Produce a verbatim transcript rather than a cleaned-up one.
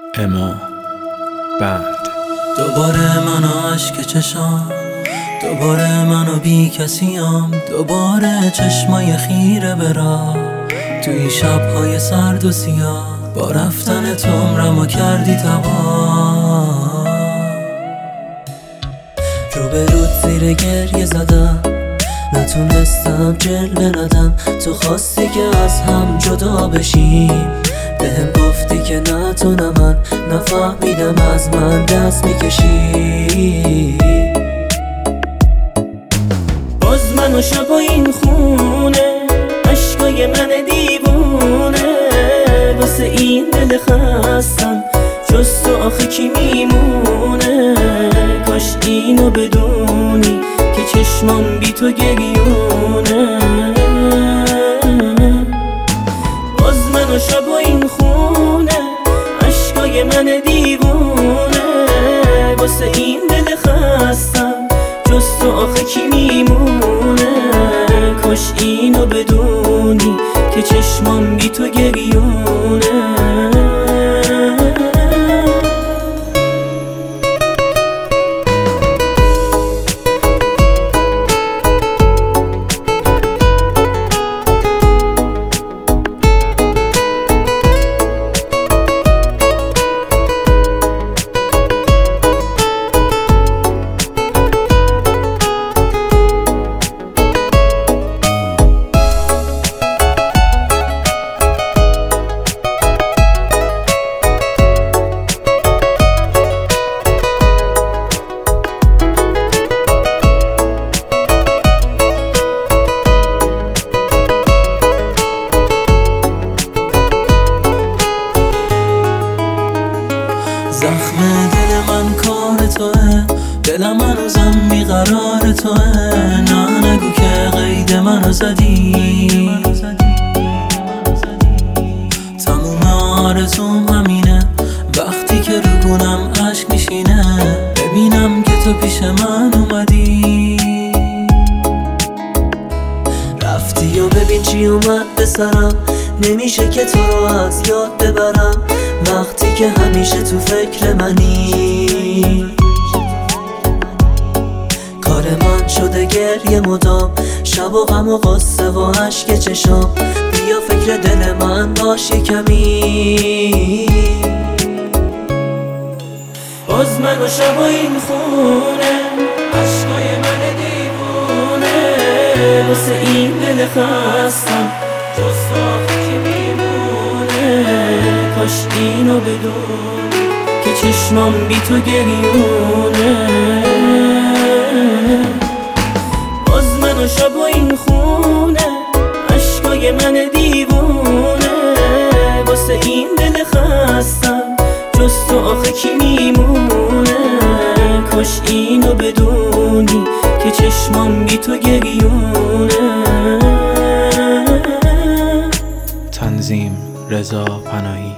اما بند. دوباره منو اشک چشام، دوباره منو بی کسیم، دوباره چشمای خیره برا توی شبهای سرد و سیاه. با رفتن تو عمرمو کردی تباه. رو به رود زیر گریه زدم، نتونستم جلوه ندم. تو خواستی که از هم جدا بشیم، بهم گفتی که نه تو نه من، نفهمیدم از من دست میکشی. باز من و شب و این خونه، عشقای من دیوونه، واسه این دل خستم جز تو آخه کی میمونه. کاش اینو بدونی که چشمام بی تو گریونه. باز من و شب و این خونه، عشقای من دیوونه، واسه این دل خستم جز تو آخه کی میمونه. کاش اینو بدونی که چشمام بی تو گریونه. زخم دل من کار توه، دلم هنوزم بیقرار توه. نه نگو که قید منو زدی، تموم آرزوم همینه وقتی که رو گونم عشق میشینه، ببینم که تو پیش من اومدی. رفتی و ببین چی اومد به سرم، نمیشه که تو رو از یاد ببرم وقتی که همیشه تو فکر منی. کار من شده گریه مدام، شب و غم و غصه و عشق چشام. بیا فکر دل من باش کمی. باز من و شب و این خونه، عشقای من دیوونه، واسه این دل خستم جز تو آخه کی میمونه. کاش اینو بدونی که چشمام بی تو گریونه. باز من و شب و این خونه، عشقای من دیوونه، واسه این دل خستم جز تو آخه کی میمونه. کاش اینو بدونی که چشمام بی تو گریونه. تنظیم رضا پناهی.